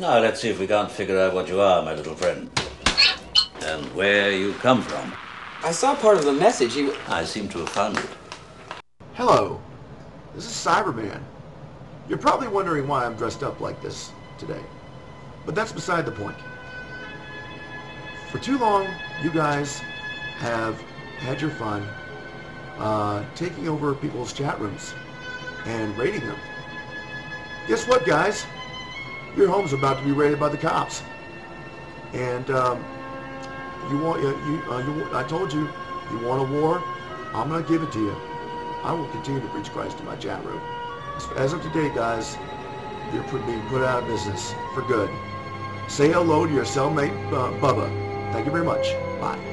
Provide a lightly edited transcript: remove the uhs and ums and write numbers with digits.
Now let's see if we can't figure out what you are, my little friend. And where you come from. I saw part of the message. I seem to have found it. Hello, this is Cyberman. You're probably wondering why I'm dressed up like this today, but that's beside the point. For too long, you guys have had your fun taking over people's chat rooms and raiding them. Guess what, guys? Your home's about to be raided by the cops, and I told you, you want a war? I'm gonna give it to you. I will continue to preach Christ in my chat room. As of today, guys, you're being put out of business for good. Say hello to your cellmate, Bubba. Thank you very much. Bye.